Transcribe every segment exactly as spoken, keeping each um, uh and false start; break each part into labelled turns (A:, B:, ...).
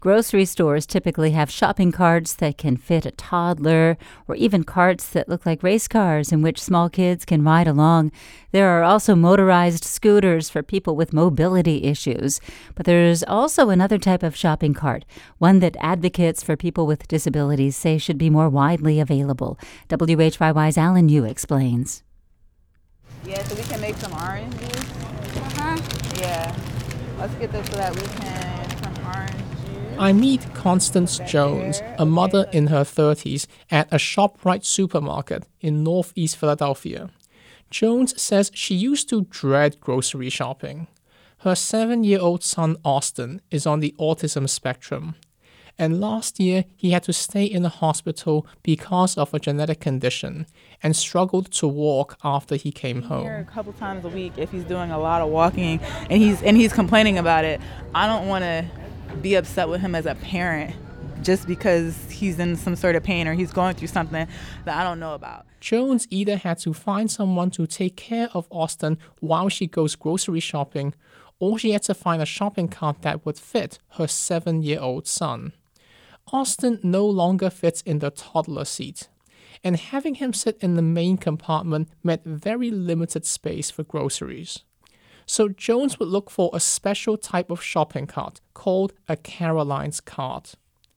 A: Grocery stores typically have shopping carts that can fit a toddler, or even carts that look like race cars in which small kids can ride along. There are also motorized scooters for people with mobility issues. But there's also another type of shopping cart, one that advocates for people with disabilities say should be more widely available. W H Y Y's Alan Yu explains.
B: Yeah, so we can make some orange juice.
C: Uh-huh.
B: Yeah. Let's get this so that we can some orange juice.
D: I meet Constance Jones, a mother in her thirties, at a ShopRite supermarket in northeast Philadelphia. Jones says she used to dread grocery shopping. Her seven-year-old son Austin is on the autism spectrum, and last year he had to stay in a hospital because of a genetic condition and struggled to walk after he came home.
B: Here a couple times a week if he's doing a lot of walking and he's and he's complaining about it. I don't want to be upset with him as a parent just because he's in some sort of pain or he's going through something that I don't know about.
D: Jones either had to find someone to take care of Austin while she goes grocery shopping, or she had to find a shopping cart that would fit her seven-year-old son. Austin no longer fits in the toddler seat, and having him sit in the main compartment meant very limited space for groceries. So Jones would look for a special type of shopping cart called a Caroline's cart.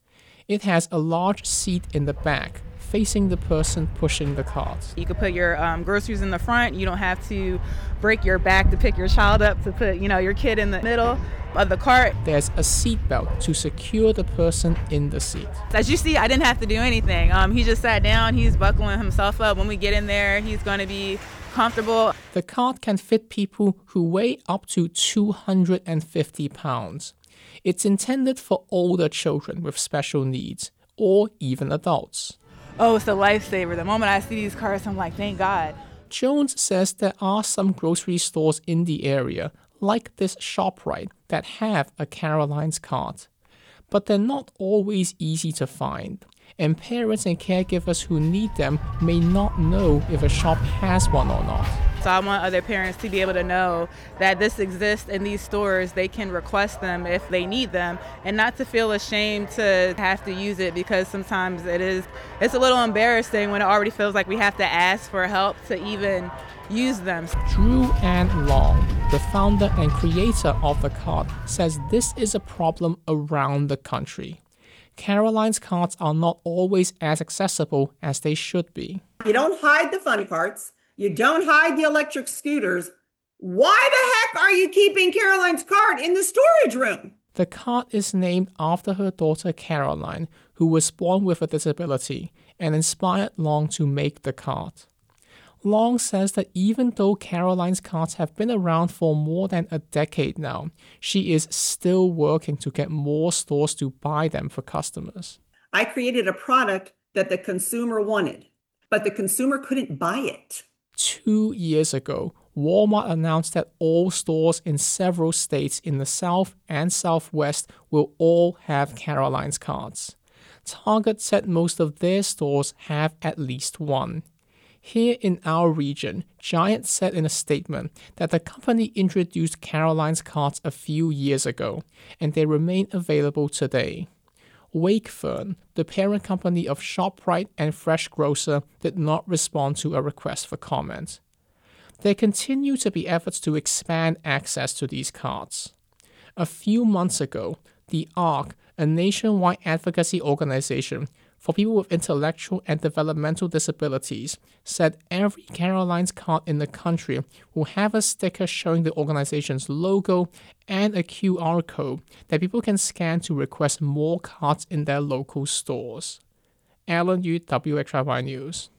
D: It has a large seat in the back, facing the person pushing the cart.
B: You could put your um, groceries in the front. You don't have to break your back to pick your child up to put, you know, your kid in the middle of the cart.
D: There's a seat belt to secure the person in the seat.
B: As you see, I didn't have to do anything. Um, he just sat down. He's buckling himself up. When we get in there, he's going to be comfortable.
D: The cart can fit people who weigh up to two hundred fifty pounds. It's intended for older children with special needs, or even adults.
B: Oh, it's a lifesaver. The moment I see these carts, I'm like, thank God.
D: Jones says there are some grocery stores in the area, like this ShopRite, that have a Caroline's cart. But they're not always easy to find, and parents and caregivers who need them may not know if a shop has one or not.
B: So I want other parents to be able to know that this exists in these stores. They can request them if they need them, and not to feel ashamed to have to use it, because sometimes it is, it's a little embarrassing when it already feels like we have to ask for help to even use them.
D: Drew Ann Long, the founder and creator of the cart, says this is a problem around the country. Caroline's carts are not always as accessible as they should be.
E: You don't hide the fun carts. You don't hide the electric scooters. Why the heck are you keeping Caroline's cart in the storage room?
D: The cart is named after her daughter Caroline, who was born with a disability, and inspired Long to make the cart. Long says that even though Caroline's carts have been around for more than a decade now, she is still working to get more stores to buy them for customers.
E: I created a product that the consumer wanted, but the consumer couldn't buy it.
D: Two years ago, Walmart announced that all stores in several states in the South and Southwest will all have Caroline's carts. Target said most of their stores have at least one. Here in our region, Giant said in a statement that the company introduced Caroline's carts a few years ago, and they remain available today. Wakefern, the parent company of ShopRite and Fresh Grocer, did not respond to a request for comment. There continue to be efforts to expand access to these carts. A few months ago, the ARC, a nationwide advocacy organization for people with intellectual and developmental disabilities, said every Caroline's cart in the country will have a sticker showing the organization's logo and a Q R code that people can scan to request more carts in their local stores. Alan Yu, W H Y Y News.